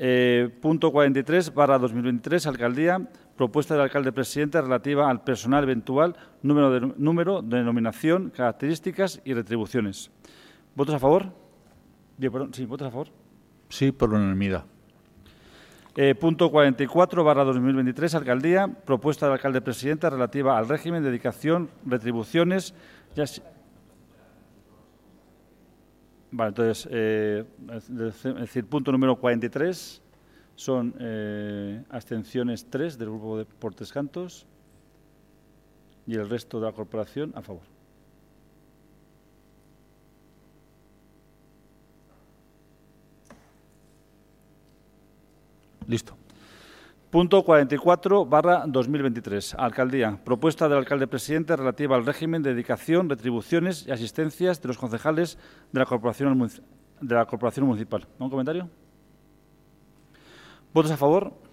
Punto 43/2023, Alcaldía. Propuesta del alcalde presidente relativa al personal eventual, número, denominación, características y retribuciones. ¿Votos a favor? Bien, perdón, sí, ¿votos a favor? Sí, por unanimidad. Punto 44/2023, Alcaldía. Propuesta del alcalde presidente relativa al régimen, dedicación, retribuciones. Vale, entonces, es decir, punto número 43 son abstenciones 3 del grupo por 3 cantos y el resto de la corporación a favor. Listo. Punto 44/2023. Alcaldía. Propuesta del alcalde presidente relativa al régimen de dedicación, retribuciones y asistencias de los concejales de la corporación municipal. ¿Un comentario? ¿Votos a favor?